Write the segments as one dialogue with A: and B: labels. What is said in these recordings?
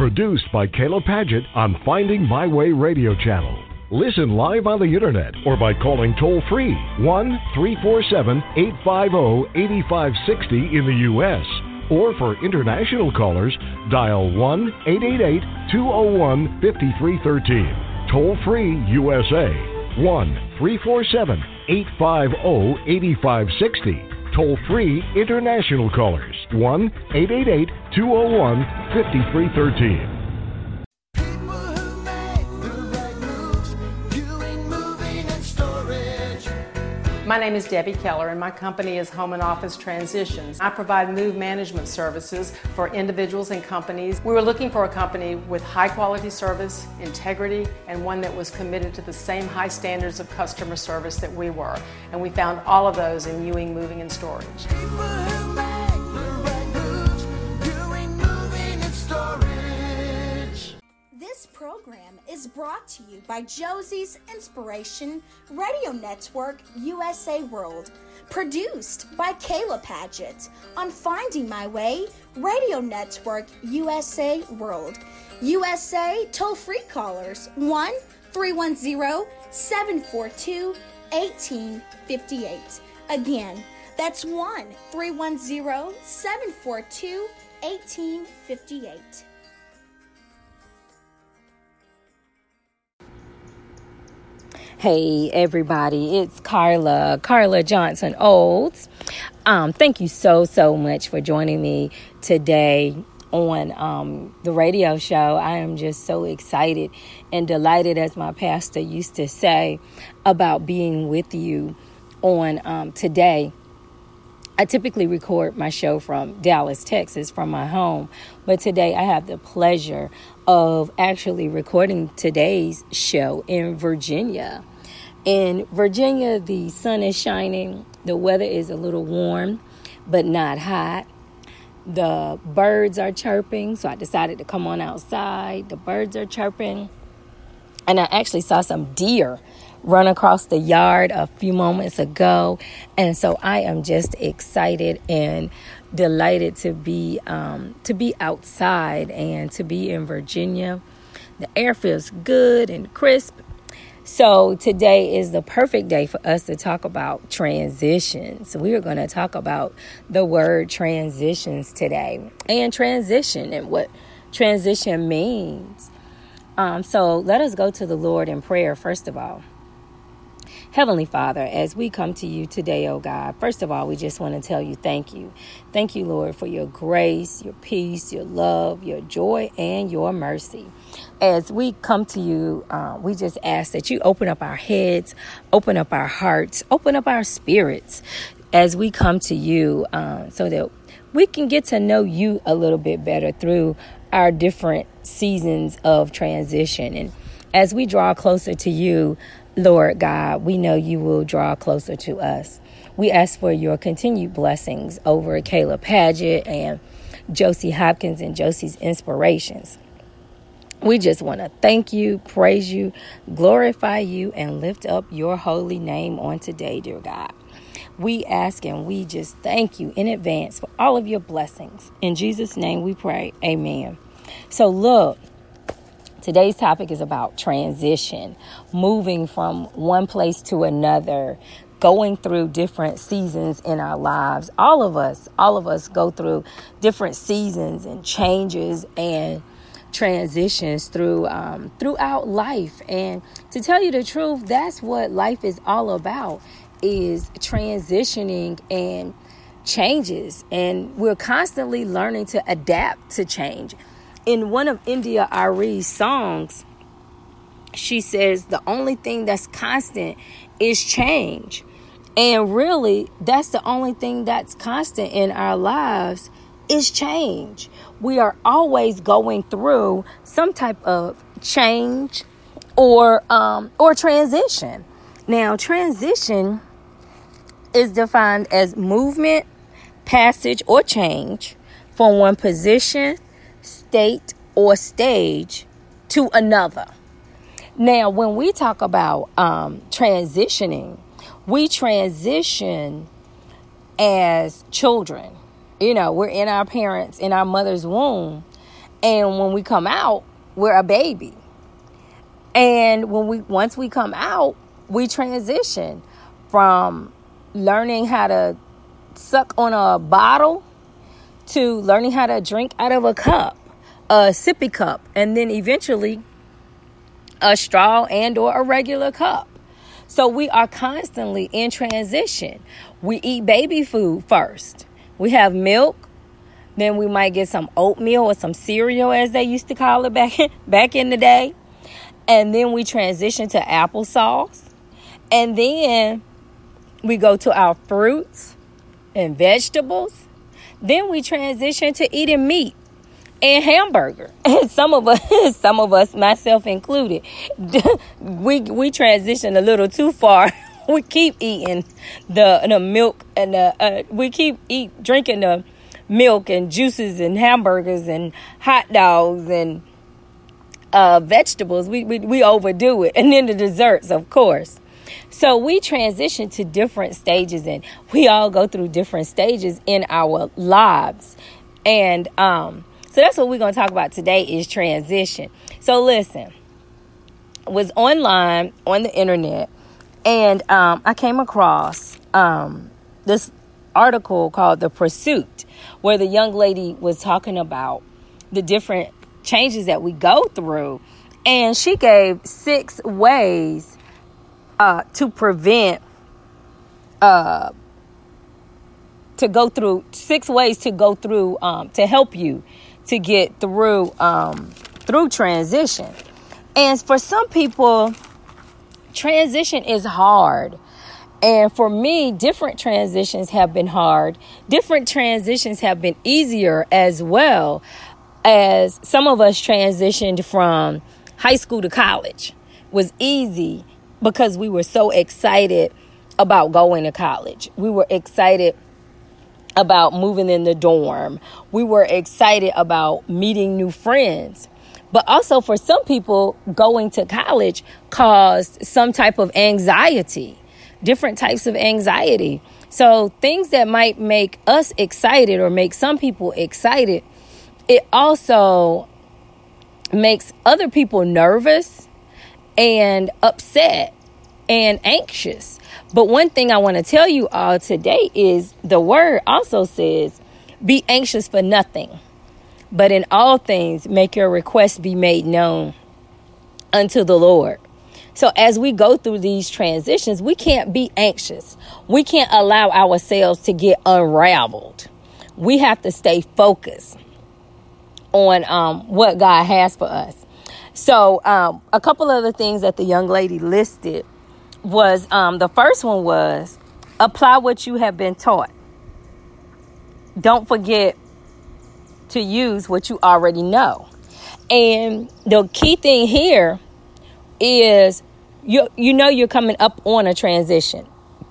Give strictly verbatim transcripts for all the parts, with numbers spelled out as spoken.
A: Produced by Kayla Padgett on Finding My Way Radio Channel. Listen live on the internet or by calling toll-free one three four seven, eight five zero, eight five six zero in the U S Or for international callers, dial one eight eight eight, two zero one, five three one three. Toll-free U S A, one three four seven, eight five zero, eight five six zero. Toll-free international callers, one eight eight eight, two zero one, five three one three.
B: My name is Debbie Keller, and my company is Home and Office Transitions. I provide move management services for individuals and companies. We were looking for a company with high quality service, integrity, and one that was committed to the same high standards of customer service that we were. And we found all of those in Ewing Moving and Storage.
C: This program is brought to you by Josie's Inspiration Radio Network U S A World, produced by Kayla Padgett on Finding My Way Radio Network U S A World. U S A toll-free callers one three one zero, seven four two, one eight five eight. Again, that's one three one zero, seven four two, one eight five eight.
D: Hey everybody, it's Carla, Carla Johnson Olds. Um, thank you so, so much for joining me today on um, the radio show. I am just so excited and delighted, as my pastor used to say, about being with you on um, today. I typically record my show from Dallas, Texas, from my home, but today I have the pleasure of actually recording today's show in Virginia. In Virginia, the sun is shining, the weather is a little warm, but not hot. The birds are chirping, so I decided to come on outside. The birds are chirping, and I actually saw some deer run across the yard a few moments ago, and so I am just excited and delighted to be um, to be outside and to be in Virginia. The air feels good and crisp. So today is the perfect day for us to talk about transitions. We are going to talk about the word transitions today, and transition and what transition means. Um, so let us go to the Lord in prayer, first of all. Heavenly Father, as we come to you today, oh God, first of all, we just want to tell you thank you. Thank you, Lord, for your grace, your peace, your love, your joy, and your mercy. As we come to you, uh, we just ask that you open up our heads, open up our hearts, open up our spirits as we come to you uh, so that we can get to know you a little bit better through our different seasons of transition. And as we draw closer to you, Lord God, we know you will draw closer to us. We ask for your continued blessings over Kayla Padgett and Josie Hopkins and Josie's Inspirations. We just want to thank you, praise you, glorify you, and lift up your holy name on today, dear God. We ask and we just thank you in advance for all of your blessings. In Jesus' name we pray, amen. So look, today's topic is about transition, moving from one place to another, going through different seasons in our lives. All of us, all of us go through different seasons and changes and transitions through um, throughout life. And to tell you the truth, that's what life is all about, is transitioning and changes. And we're constantly learning to adapt to change. In one of India Arie's songs, she says the only thing that's constant is change. And really, that's the only thing that's constant in our lives is change. We are always going through some type of change or um, or transition. Now, transition is defined as movement, passage, or change from one position, state, or stage to another. Now, when we talk about um, transitioning, we transition as children. You know, we're in our parents, in our mother's womb, And when we come out, we're a baby. And when we once we come out, we transition from learning how to suck on a bottle to learning how to drink out of a cup, a sippy cup, and then eventually a straw and or a regular cup. So we are constantly in transition. We eat baby food first. We have milk. Then we might get some oatmeal or some cereal, as they used to call it back in, back in the day. And then we transition to applesauce. And then we go to our fruits and vegetables. Then we transition to eating meat and hamburger. And some of us, some of us, myself included, we we transition a little too far. We keep eating the the milk and the uh, we keep eat drinking the milk and juices and hamburgers and hot dogs and uh, vegetables. We, we we overdo it, and then the desserts, of course. So we transition to different stages, and we all go through different stages in our lives. And um, so that's what we're going to talk about today is transition. So listen, I was online on the internet, and um, I came across um, this article called The Pursuit, where the young lady was talking about the different changes that we go through. And she gave six ways Uh, to prevent, uh, to go through, six ways to go through, um, to help you to get through, um, through transition. And for some people, transition is hard. And for me, different transitions have been hard. Different transitions have been easier as well, as some of us transitioned from high school to college. It was easy because we were so excited about going to college. We were excited about moving in the dorm. We were excited about meeting new friends. But also for some people, going to college caused some type of anxiety, different types of anxiety. So things that might make us excited or make some people excited, it also makes other people nervous and upset and anxious. But one thing I want to tell you all today is the word also says, be anxious for nothing, but in all things, make your requests be made known unto the Lord. So as we go through these transitions, we can't be anxious. We can't allow ourselves to get unraveled. We have to stay focused on um, what God has for us. So um, a couple of the things that the young lady listed was, um, the first one was apply what you have been taught. Don't forget to use what you already know. And the key thing here is you you know you're coming up on a transition.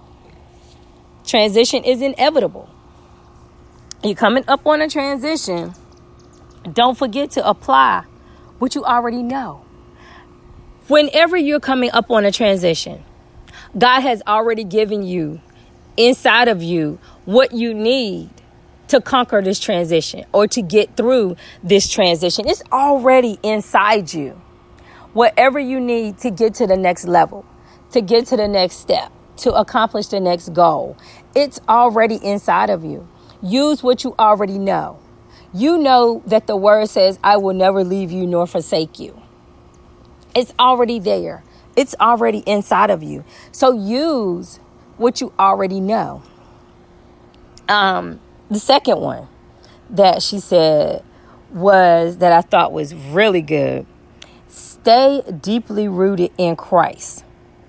D: Transition is inevitable. You're coming up on a transition. Don't forget to apply what you already know. Whenever you're coming up on a transition, God has already given you inside of you what you need to conquer this transition or to get through this transition. It's already inside you. Whatever you need to get to the next level, to get to the next step, to accomplish the next goal, it's already inside of you. Use what you already know. You know that the word says, I will never leave you nor forsake you. It's already there. It's already inside of you. So use what you already know. Um, the second one that she said was that I thought was really good. Stay deeply rooted in Christ.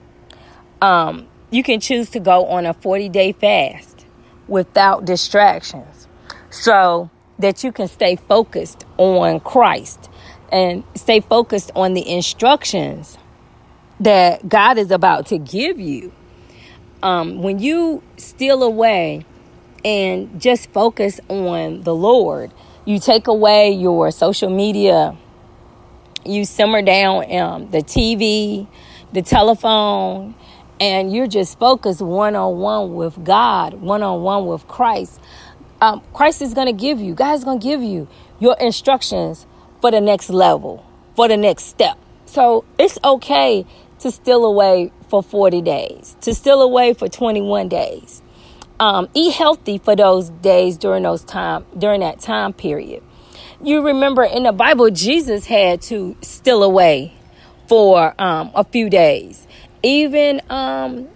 D: Um, you can choose to go on a forty-day fast without distractions, so that you can stay focused on Christ and stay focused on the instructions that God is about to give you. Um, when you steal away and just focus on the Lord, you take away your social media, you simmer down um, the T V, the telephone, and you're just focused one-on-one with God, one-on-one with Christ. Um, Christ is going to give you, God is going to give you your instructions for the next level, for the next step. So it's okay to steal away for forty days, to steal away for twenty-one days. Um, eat healthy for those days during those time, during that time period. You remember in the Bible, Jesus had to steal away for um, a few days. Even um,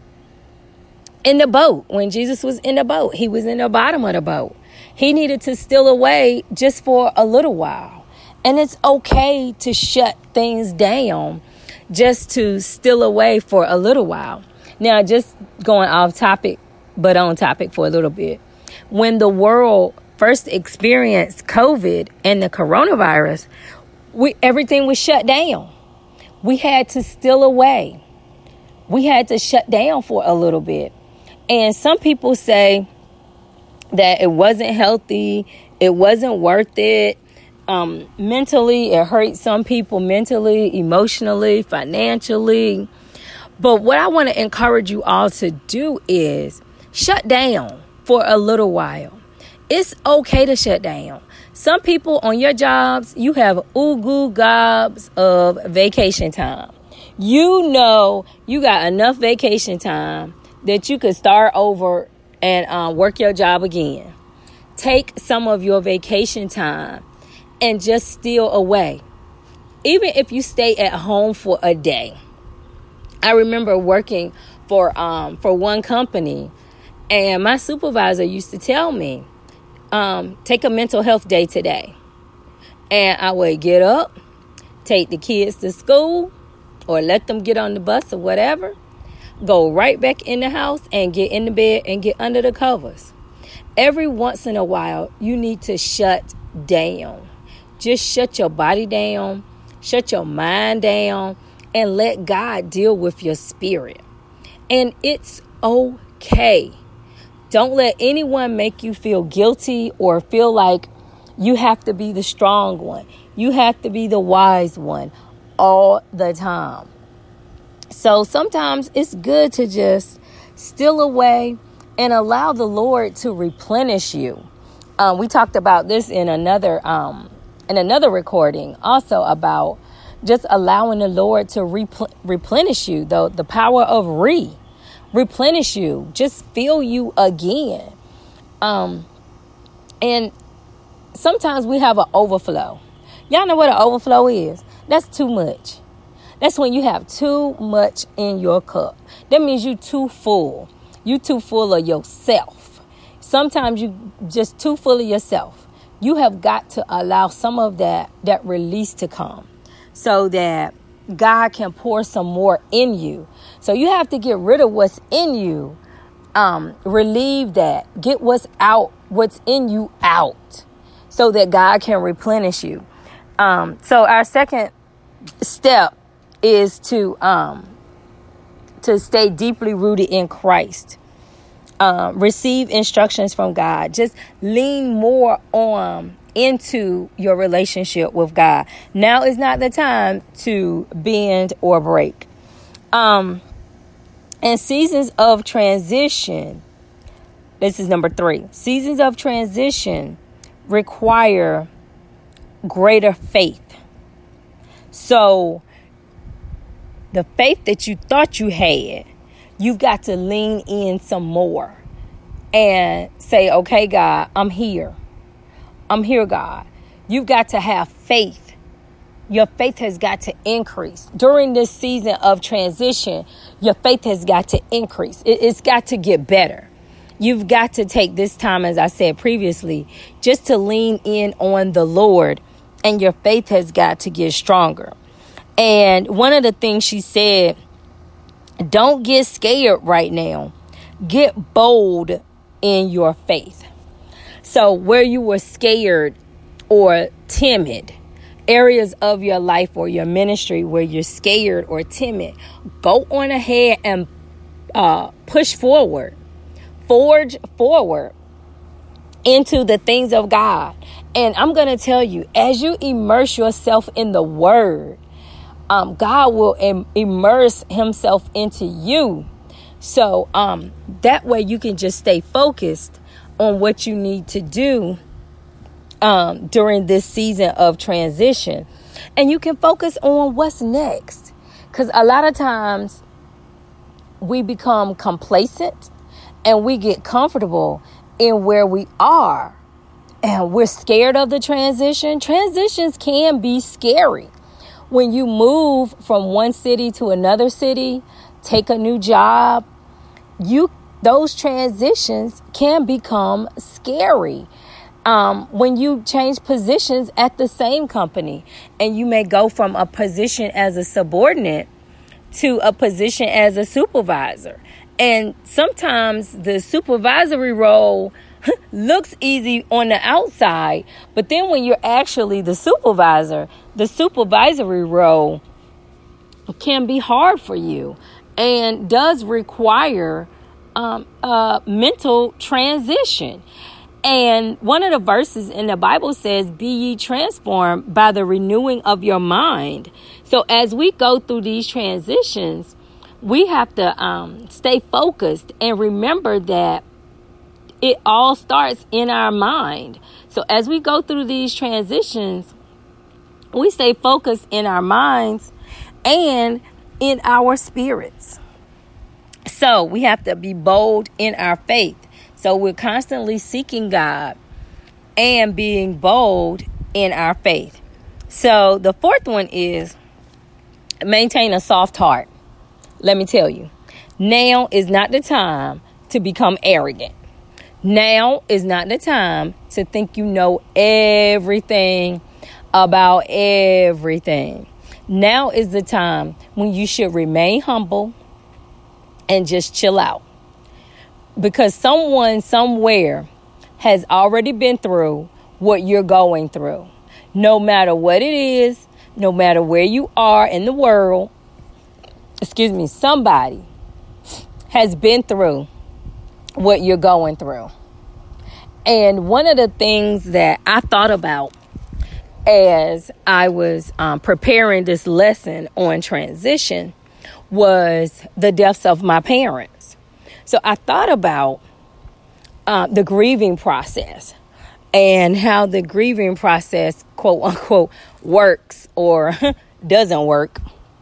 D: in the boat, when Jesus was in the boat, he was in the bottom of the boat. He needed to steal away just for a little while. And it's okay to shut things down just to steal away for a little while. Now, just going off topic, but on topic for a little bit. When the world first experienced COVID and the coronavirus, we, everything was shut down. We had to steal away. We had to shut down for a little bit. And some people say that it wasn't healthy, it wasn't worth it. Um, mentally, it hurt some people mentally, emotionally, financially. But what I want to encourage you all to do is shut down for a little while. It's okay to shut down. Some people on your jobs, you have ooh-goo gobs of vacation time. You know you got enough vacation time that you could start over and uh, work your job again. Take some of your vacation time and just steal away. Even if you stay at home for a day. I remember working for um, for one company, and my supervisor used to tell me, um, take a mental health day today. And I would get up, take the kids to school, or let them get on the bus or whatever, go right back in the house and get in the bed and get under the covers. Every once in a while, you need to shut down. Just shut your body down, shut your mind down, and let God deal with your spirit. And it's okay. Don't let anyone make you feel guilty or feel like you have to be the strong one. You have to be the wise one all the time. So sometimes it's good to just steal away and allow the Lord to replenish you. Um, we talked about this in another um, in another recording also about just allowing the Lord to repl- replenish you, the, the power of re. Replenish you, just fill you again. Um, and sometimes we have an overflow. Y'all know what an overflow is? That's too much. That's when you have too much in your cup. That means you too full. You too full of yourself. Sometimes you just too full of yourself. You have got to allow some of that, that release to come so that God can pour some more in you. So you have to get rid of what's in you. Um, relieve that. Get what's out, what's in you out so that God can replenish you. Um, so our second step is to um, to stay deeply rooted in Christ. Um, receive instructions from God. Just lean more on into your relationship with God. Now is not the time to bend or break. Um, and seasons of transition. This is number three. Seasons of transition require greater faith. So the faith that you thought you had, you've got to lean in some more and say, okay, God, I'm here. I'm here, God. You've got to have faith. Your faith has got to increase. During this season of transition, your faith has got to increase. It, it's got to get better. You've got to take this time, as I said previously, just to lean in on the Lord, and your faith has got to get stronger. And one of the things she said, don't get scared right now. Get bold in your faith. So where you were scared or timid, areas of your life or your ministry where you're scared or timid, go on ahead and uh, push forward, forge forward into the things of God. And I'm going to tell you, as you immerse yourself in the word, um, God will im- immerse himself into you. So um, that way you can just stay focused on what you need to do um, during this season of transition. And you can focus on what's next. Because a lot of times we become complacent and we get comfortable in where we are. And we're scared of the transition. Transitions can be scary. When you move from one city to another city, take a new job, you those transitions can become scary. Um, when you change positions at the same company, and you may go from a position as a subordinate to a position as a supervisor. And sometimes the supervisory role looks easy on the outside, but then when you're actually the supervisor, the supervisory role can be hard for you and does require um, a mental transition. And one of the verses in the Bible says, be ye transformed by the renewing of your mind. So as we go through these transitions, we have to um, stay focused and remember that it all starts in our mind. So as we go through these transitions, we stay focused in our minds and in our spirits. So we have to be bold in our faith. So we're constantly seeking God and being bold in our faith. So the fourth one is maintain a soft heart. Let me tell you, now is not the time to become arrogant. Now is not the time to think you know everything about everything. Now is the time when you should remain humble and just chill out. Because someone somewhere has already been through what you're going through. No matter what it is, no matter where you are in the world, excuse me, somebody has been through what you're going through. And one of the things that I thought about as I was um, preparing this lesson on transition was the deaths of my parents. So I thought about uh, the grieving process and how the grieving process, quote unquote, works or doesn't work.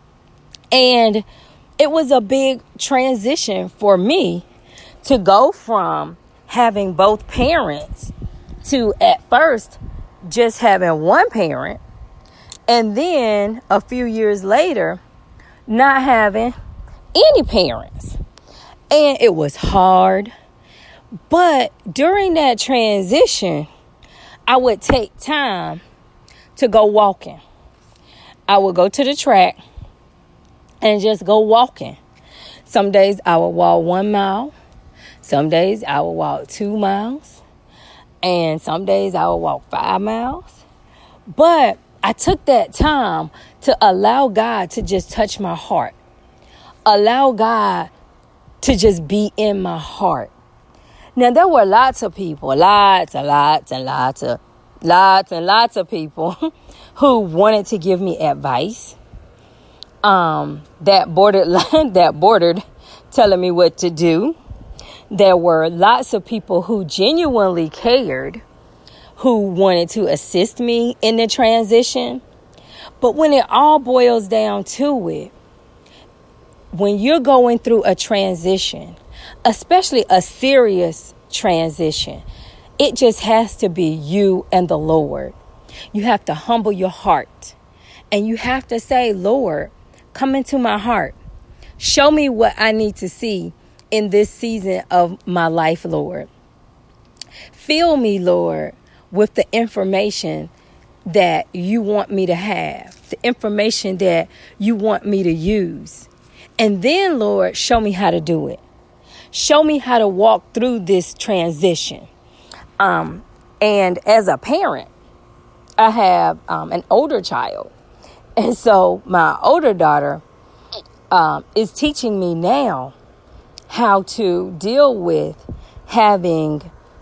D: And it was a big transition for me to go from having both parents to at first just having one parent, and then a few years later not having any parents. And it was hard. But during that transition, I would take time to go walking. I would go to the track and just go walking. Some days I would walk one mile. Some days I would walk two miles. And some days I would walk five miles. But I took that time to allow God to just touch my heart. Allow God to just be in my heart. Now, there were lots of people, lots and lots and lots of, lots and lots of people who wanted to give me advice. Um, that bordered, that bordered telling me what to do. There were lots of people who genuinely cared, who wanted to assist me in the transition. But when it all boils down to it, when you're going through a transition, especially a serious transition, it just has to be you and the Lord. You have to humble your heart and you have to say, Lord, come into my heart. Show me what I need to see in this season of my life, Lord. Fill me, Lord, with the information that you want me to have, the information that you want me to use. And then, Lord, show me how to do it. Show me how to walk through this transition. Um, and as a parent, I have um, an older child. And so my older daughter um, is teaching me now how to deal with having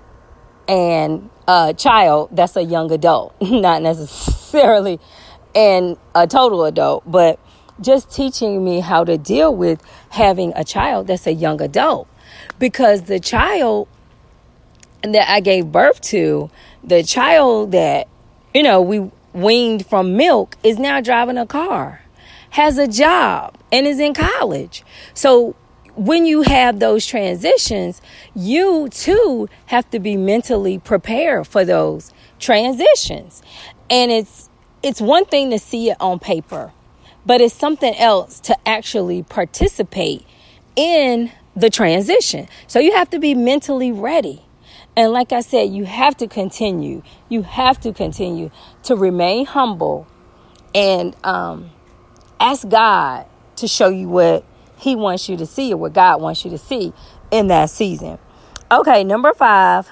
D: an a child that's a young adult, not necessarily an a total adult, but just teaching me how to deal with having a child that's a young adult. Because the child that I gave birth to the child that, you know, we weaned from milk is now driving a car, has a job, and is in college. So when you have those transitions, you too have to be mentally prepared for those transitions. And it's it's one thing to see it on paper, but it's something else to actually participate in the transition. So you have to be mentally ready. And like I said, you have to continue. You have to continue to remain humble and um, ask God to show you what he wants you to see, or what God wants you to see in that season. Okay, number five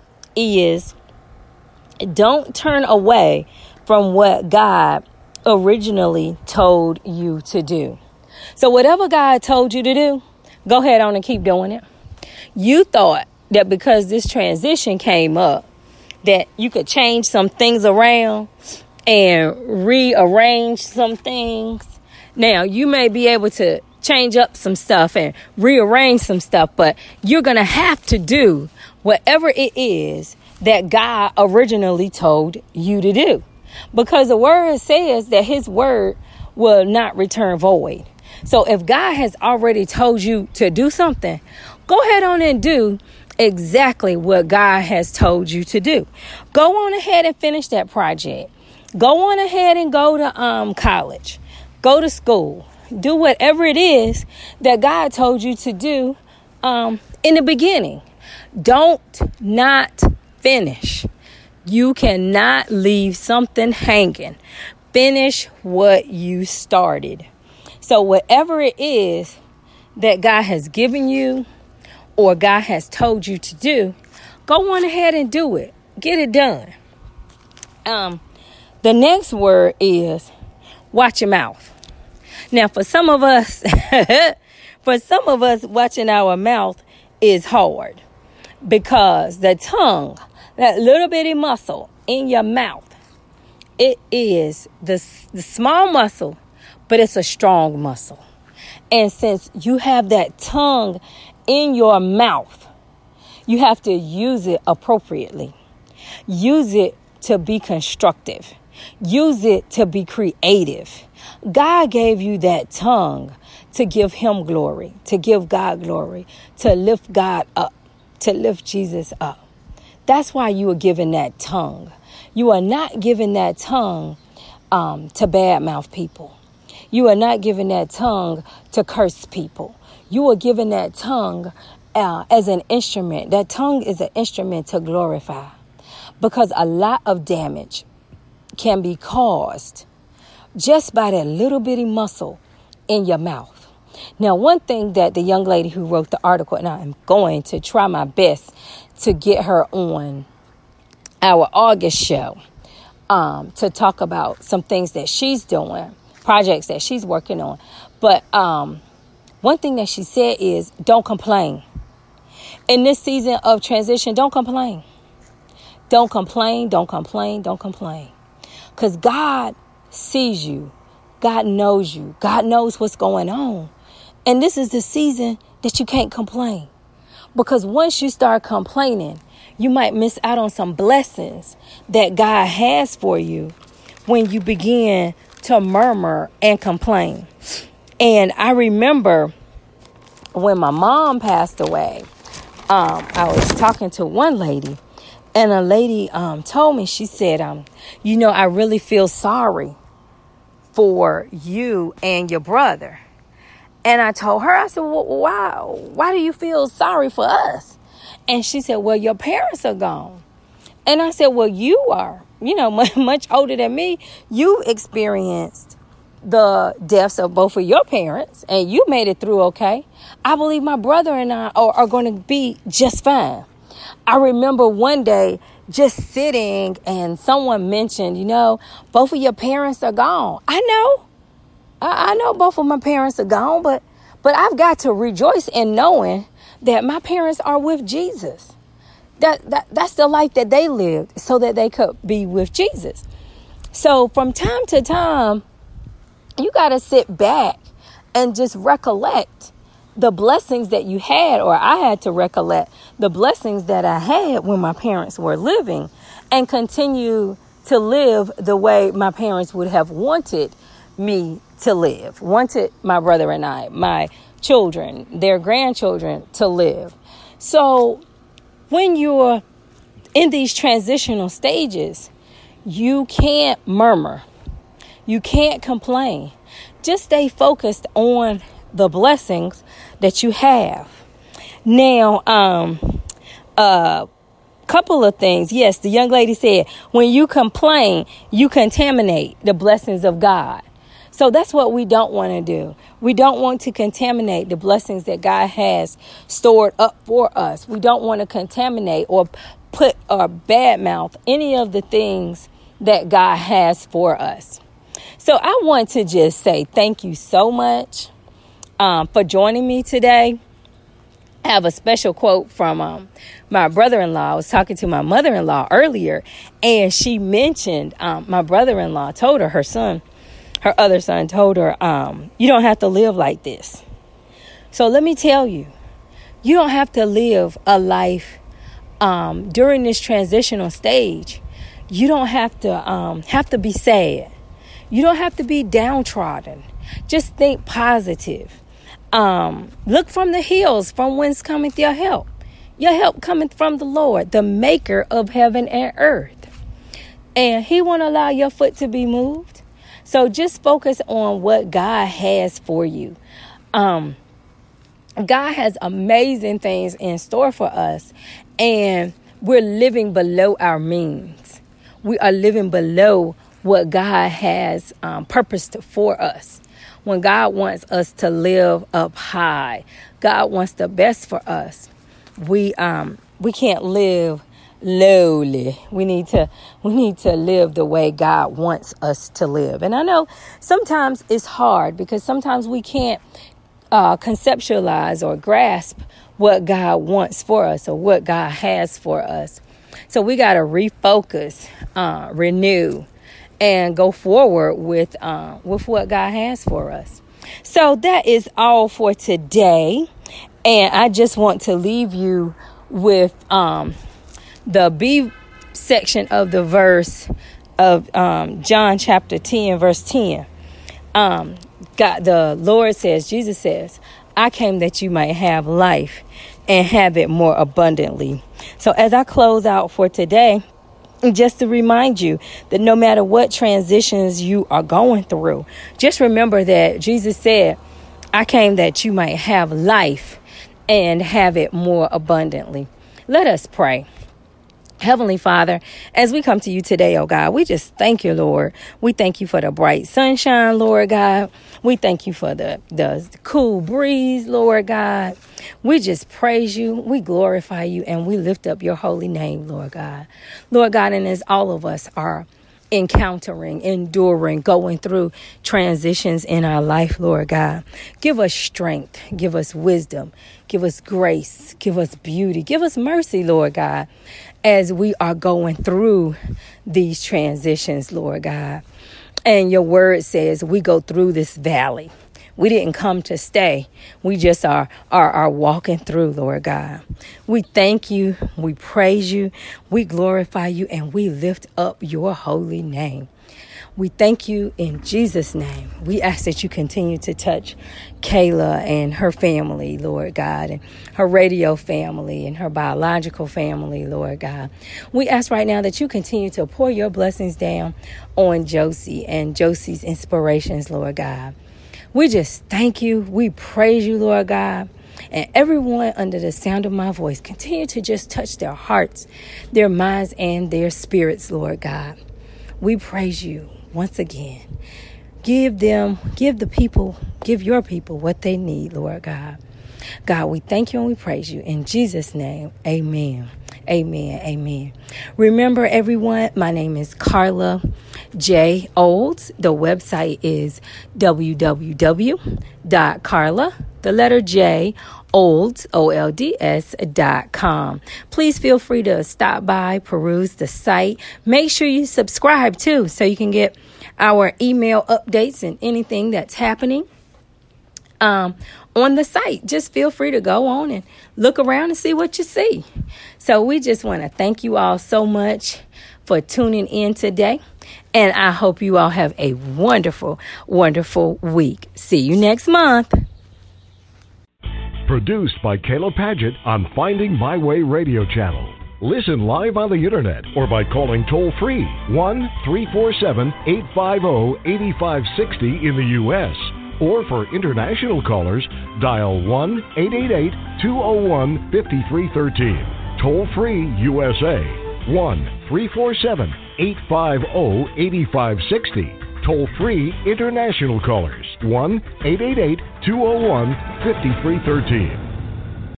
D: is don't turn away from what God originally told you to do. So whatever God told you to do, go ahead on and keep doing it. You thought that because this transition came up, that you could change some things around and rearrange some things. Now, you may be able to change up some stuff and rearrange some stuff, but you're going to have to do whatever it is that God originally told you to do. Because the word says that his word will not return void. So if God has already told you to do something, go ahead on and do exactly what God has told you to do. Go on ahead and finish that project. Go on ahead and go to um college. Go to school. Do whatever it is that God told you to do um in the beginning. Don't not finish. You cannot leave something hanging. Finish what you started. So whatever it is that God has given you or God has told you to do, go on ahead and do it. Get it done. Um, the next word is watch your mouth. Now, for some of us, for some of us, watching our mouth is hard because the tongue, that little bitty muscle in your mouth, it is the, the small muscle, but it's a strong muscle. And since you have that tongue in your mouth, you have to use it appropriately. Use it to be constructive. Use it to be creative. God gave you that tongue to give him glory, to give God glory, to lift God up, to lift Jesus up. That's why you are given that tongue. You are not given that tongue um, to badmouth people. You are not given that tongue to curse people. You are given that tongue uh, as an instrument. That tongue is an instrument to glorify, because a lot of damage can be caused just by that little bitty muscle in your mouth. Now, one thing that the young lady who wrote the article, and I'm going to try my best to get her on our August show um, to talk about some things that she's doing, projects that she's working on. But um, one thing that she said is don't complain. In this season of transition, don't complain. Don't complain, don't complain, don't complain. Because God sees you. God knows you. God knows what's going on. And this is the season that you can't complain. Because once you start complaining, you might miss out on some blessings that God has for you when you begin to murmur and complain. And I remember when my mom passed away, um, I was talking to one lady, and a lady um, told me, she said, um, you know, I really feel sorry for you and your brother. And I told her, I said, well, why, why do you feel sorry for us? And she said, well, your parents are gone. And I said, well, you are, you know, much, much older than me. You experienced the deaths of both of your parents, and you made it through okay. I believe my brother and I are, are going to be just fine. I remember one day just sitting and someone mentioned, you know, both of your parents are gone. I know. I, I know both of my parents are gone, but but I've got to rejoice in knowing that my parents are with Jesus. That, that that's the life that they lived so that they could be with Jesus. So from time to time, you got to sit back and just recollect the blessings that you had, or I had to recollect the blessings that I had when my parents were living, and continue to live the way my parents would have wanted me to live, wanted my brother and I, my children, their grandchildren to live. So when you're in these transitional stages, you can't murmur. You can't complain. Just stay focused on the blessings that you have. Now, um, a couple of things. Yes, the young lady said, when you complain, you contaminate the blessings of God. So that's what we don't want to do. We don't want to contaminate the blessings that God has stored up for us. We don't want to contaminate or put or badmouth any of the things that God has for us. So I want to just say thank you so much um, for joining me today. I have a special quote from um, my brother-in-law. I was talking to my mother-in-law earlier, and she mentioned um, my brother-in-law told her, her son, her other son told her, um, you don't have to live like this. So let me tell you, you don't have to live a life um, during this transitional stage. You don't have to um, have to be sad. You don't have to be downtrodden. Just think positive. Um, look from the hills, from whence cometh your help. Your help cometh from the Lord, the maker of heaven and earth. And he won't allow your foot to be moved. So just focus on what God has for you. Um, God has amazing things in store for us. And we're living below our means. We are living below what God has um, purposed for us. When God wants us to live up high, God wants the best for us. We um we can't live lowly. We need to we need to live the way God wants us to live. And I know sometimes it's hard because sometimes we can't uh, conceptualize or grasp what God wants for us or what God has for us. So we got to refocus, uh, renew, and go forward with uh, with what God has for us. So that is all for today. And I just want to leave you with um, the B section of the verse of um, John chapter ten, verse ten. Um, God, the Lord says, Jesus says, I came that you might have life and have it more abundantly. So as I close out for today, just to remind you that no matter what transitions you are going through, just remember that Jesus said, I came that you might have life and have it more abundantly. Let us pray. Heavenly Father, as we come to you today, oh God, we just thank you, Lord. We thank you for the bright sunshine, Lord God. We thank you for the, the cool breeze, Lord God. We just praise you, we glorify you, and we lift up your holy name, Lord God. Lord God, and as all of us are encountering, enduring, going through transitions in our life, Lord God, give us strength, give us wisdom, give us grace, give us beauty, give us mercy, Lord God, as we are going through these transitions, Lord God. And your word says we go through this valley. We didn't come to stay. We just are, are, are walking through, Lord God. We thank you. We praise you. We glorify you. And we lift up your holy name. We thank you in Jesus' name. We ask that you continue to touch Kayla and her family, Lord God, and her radio family and her biological family, Lord God. We ask right now that you continue to pour your blessings down on Josie and Josie's inspirations, Lord God. We just thank you. We praise you, Lord God. And everyone under the sound of my voice, continue to just touch their hearts, their minds, and their spirits, Lord God. We praise you once again. Give them, give the people, give your people what they need, Lord God. God, we thank you and we praise you. In Jesus' name, amen. Amen. Amen. Remember, everyone, my name is Carla J. Olds. The website is w w w dot carla, the letter J, Olds, O L D S dot com. Please feel free to stop by, peruse the site. Make sure you subscribe, too, so you can get our email updates and anything that's happening um, on the site. Just feel free to go on and look around and see what you see. So we just want to thank you all so much for tuning in today. And I hope you all have a wonderful, wonderful week. See you next month.
A: Produced by Kayla Paget on Finding My Way Radio Channel. Listen live on the internet or by calling toll-free one three four seven, eight five zero, eight five six zero in the U S Or for international callers, dial one eight eight eight, two zero one, five three one three. Toll-free U S A, one three four seven, eight five zero, eight five six zero. Toll-free international callers, one eight eight eight, two zero one, five three one three.